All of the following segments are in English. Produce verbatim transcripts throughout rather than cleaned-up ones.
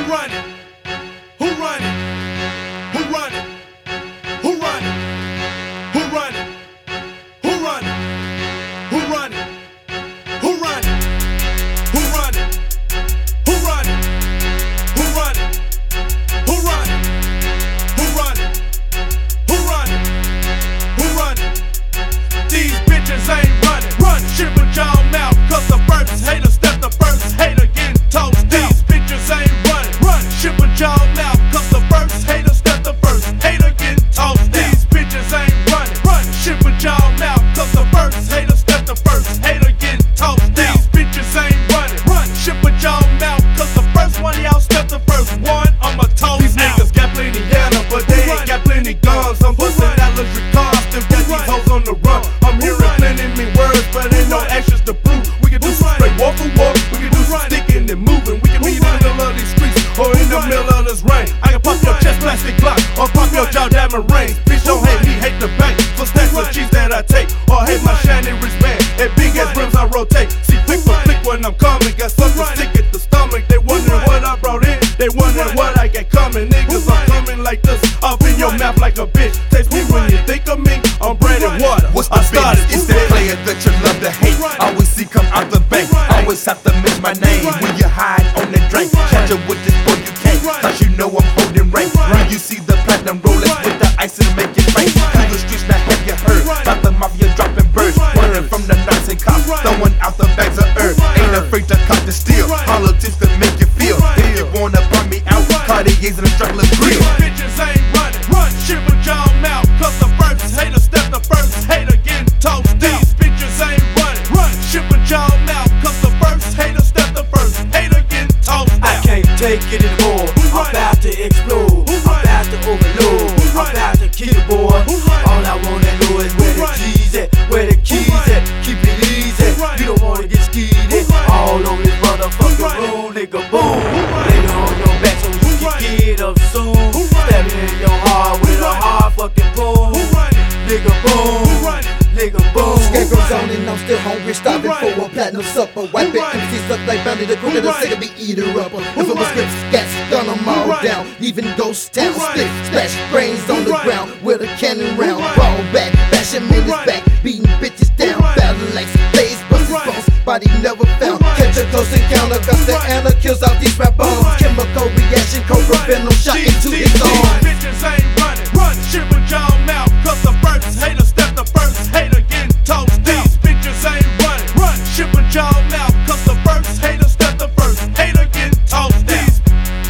run it? Who run it? Who run it? Who run it? Who run it? Who run it? Who run it? Who run it? Who run it? Who run it? Who run it? Who run it? Who run it? Who run it? Who run it? These bitches ain't running. Run, shit with y'all mouth, cause the first hater step the first hater getting toast. These bitches ain't running. Run, shit with y'all mouth, cause the first hater step the first hater getting toast. These bitches ain't running. Run, shit with y'all mouth, cause the first hater step the first hater getting toast. These bitches ain't running. Run, shit with y'all mouth, cause the first one of y'all step the first one. I'ma toast. These niggas got plenty yellow, but they ain't got plenty guns. I'm busting out luxury cars, still got these hoes on the run. I'm hearing plenty me words, but ain't no actions to prove. We can do some straight walk for walk, we can do some sticking and moving. We can meet in the middle of these streets or in the middle of this rain. I can pop your chest plastic block or pop your jaw diamond rings. Bitch don't hate me, hate the bank for stacks of cheese that I take, or hate my shiny wristband and big ass rims I rotate. See flick for flick when I'm coming, got something sick at the stomach. They wondering what I brought in, they wondering what I got coming. Niggas, I'm coming like this, off in your mouth like a bitch. Taste me when you think of me, I'm bread and water. What's the business? It's that player that you love to hate. Always see come out the bank, always have to mention my name when you hide on the drink. Catch up with this boy you can't, cause you know I'm holding rank. When you see the platinum Rolex with the ice and make it rain. Through the streets now have you heard about the mafia dropping birds, running from the knots and cops, throwing out the bags of earth. Ain't afraid to cop the steel, politics to make you feel. If you wanna burn me out, Cartier's and the struggler's grill. Bitches ain't running. Run, shit with y'all mouth, cause the first hater step the first hater getting toast. These bitches ain't running. Run, shit with y'all mouth, cause the first hater step the first hater getting toast. I can't take it anymore. I'm about to explode. I'm about to overload. I'm about to kill the boy. All I wanna know is where the keys at, where the keys at. Keep it easy. You don't wanna get skeezy. All over this motherfucking road, nigga. Boom. Lay on your back so you can get up soon. Stab it in your heart with a hard fucking boom. Nigga boom. Nigga boom. Scarecrow's on and I'm still hungry, starving for a platinum supper. White bit M Cs up like Bounty the Crook of the sick of be eater upper. And for my scripts, gas, gun them all down. Even ghost town, split, splash brains on the ground with a cannon round. Ball back, bash him in his back, beating bitches down. Battle like blaze, bust his bones, body never found. Catch a close encounter, cause the Anna kills off these rap bones. Chemical reaction, cobra venom shot into his arms. These bitches ain't running. Run, shit with y'all mouth, cause the first hater step the first hater getting toast. These bitches ain't running. Run, shit with y'all mouth, cause the first hater step the first hater getting toast. These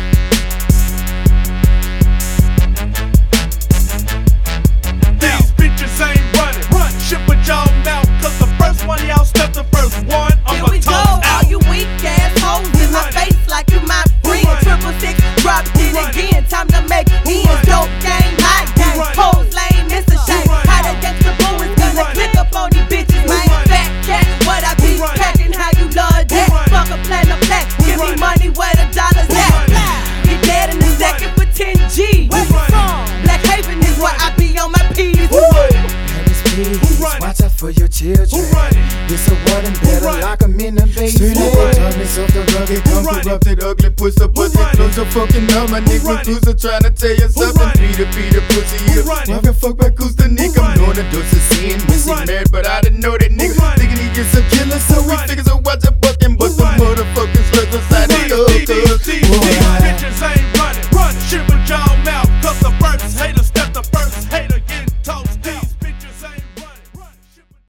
These bitches ain't running. Run, shit with y'all mouth, cause the first one of y'all step the first one. Here I'ma we toast go, out. all you weak ass hoes in my face like you my friend. Triple six, drop it again, time to make ends. Dope game, my game, hoes lame, it's a shame. How the gangsta boo is gonna click up on these bitches, man. Fat cat, what I be packing, how you love that? Fuck a platinum plaque, give me money where the dollars at. Get dead in a second for ten G. Where you from? Black Haven is where I be on my P's. Watch out for your children. It's a warning, better lock 'em in the basement. Darkness of the rugged, come corrupted, ugly, pussy, pussy. Close your fucking mouth, my nigga. Cruiser trying to tell you something. Peter, Peter, pussy, yeah. Walking fuck by Costa Nick. I'm knowing the dose of sin. Missing married, but I didn't know that nigga. Thinking he gets a killer, so we figures so watch a fucking bust the motherfucker.